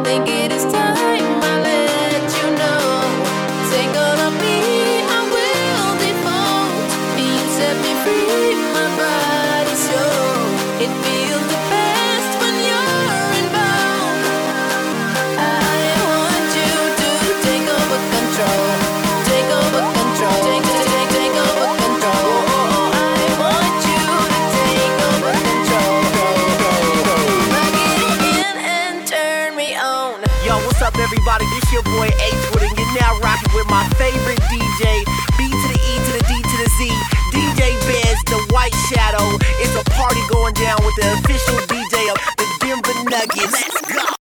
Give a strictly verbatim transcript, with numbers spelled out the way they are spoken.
think it is time I let you know. Take all of me, I will default. You set me free, my body's yours. It feels the best when you're involved. I want you to take over control. Take over control. Take, take, take, take over control. I want you to take over control. Plug it in and turn me on. Yo, what's up, everybody? This your boy Ace Wood, and you're now rocking with my favorite D J, B to the E to the D to the Z, D J Bez, the White Shadow. It's a party going down with the official D J of the Denver Nuggets. Let's go.